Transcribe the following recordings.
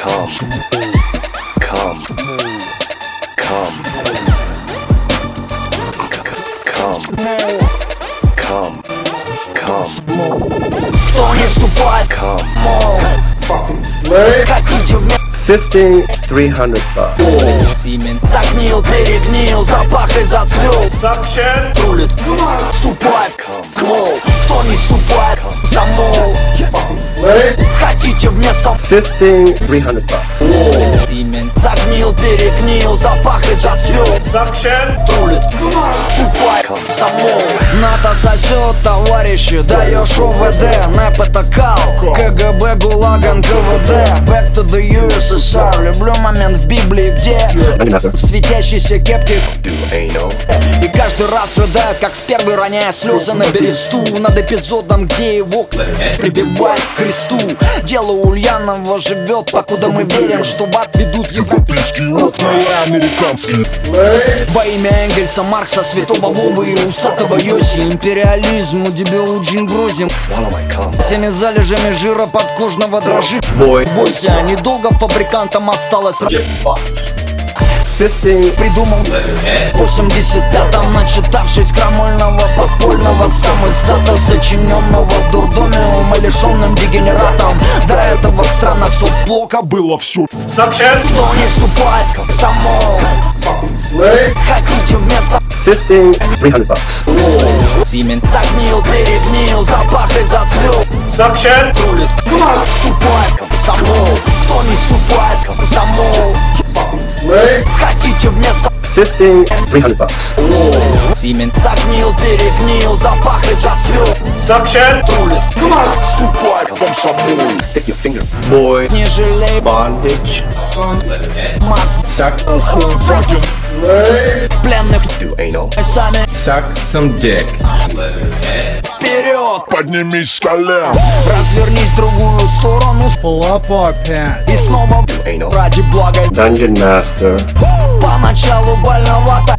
Come, come, come, come, come. Кто не вступает, Come. хотите вместе. Fisting, $300. Semen. Загнил, перегнил, запах и зацвел. Suction. Рулит, вступает, клоу. Кто не вступает, замол. Хотите вместо. Fisting, $300. Semen. Загнил, перегнил, запах и зацвел. Suction. Рулит, вступает, замол. НАТО сосет, товарищи, даешь ОВД. НЭП это кал, КГБ, ГУЛАГ, НКВД. Back to the USSR. Люблю момент в Библии, где в светящейся кепке Do anal. и каждый раз рыдают, как в первый, роняя слезы на бересту. Над эпизодом, где его прибивают к кресту. Дело Ульянова живет, покуда мы верим, что в ад ведут европейские окна и американские. Во имя Энгельса, Маркса, Святого Вовы и усатого Йоси. Империализм, у дебил очень грозим. Swallow my cum. Всеми залежами жира подкожного дрожит. Бойся, недолго фабрикантам осталось. Fisting, Придумал в 85-м, начитавшись крамольного подпольного сам издата, сочиненного в дурдоме умалишенным дегенератом. До этого в странах соцблока было все. Suction. Кто не вступает в само. Хотите вместо. fisting, $300. Semen. Загнил, перегнил, запах и зацвел. Suction. Рулит, вступает в само. Кто не вступает в само. Хотите вместо. Fisting, $300. Semen. Загнил, перегнил, запах и зацвел. Suction. Рулит, вступает в само. Stick your finger. Boy, Не жалей bondage, масс suck, пленных Do anal. сами suck some dick. вперед. Поднимись с колен. Развернись в другую сторону и снова Do anal. ради блага. Dungeon Master, Поначалу больновато.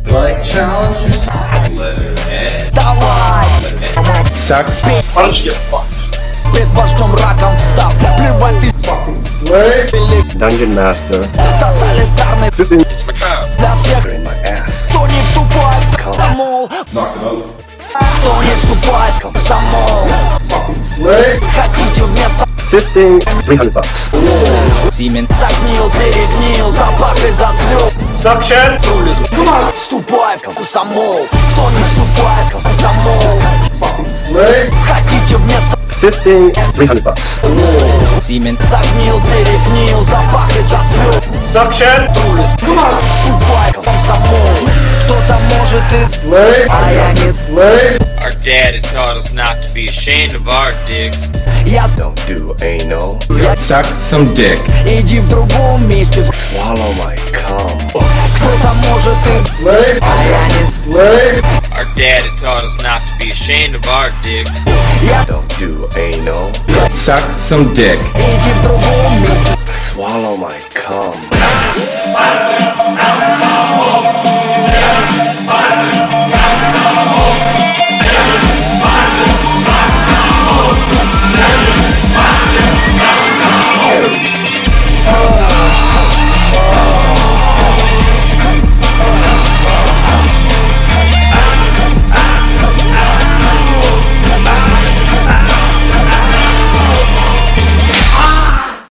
Давай, suck, пред вождем раком встав. Плевать ты Dungeon Master, тоталитарный fisting, для всех. In my ass. Кто не вступает, замол. Кто не вступает, замол. Хотите вместо. fisting, $300. Semen. Загнил, перегнил, запах и зацвел. Suction. Рулит, вступает в комсомол. Кто не вступает в комсомол. Хотите вместо. Fisting, $300. Semen. Загнил, перегнил, запах и зацвел. Suction. Рулит, вступает в комсомол. Кто-то может и а я нет. Our daddy taught us not to be ashamed of our dicks. Я Don't do anal. Suck some dick. иди в другом месте. Swallow my cum. Кто-то может и а я нет. Our daddy taught us not to be ashamed of our dicks. Don't do anal. Suck some dick. Иди в другом месте. Swallow my cum.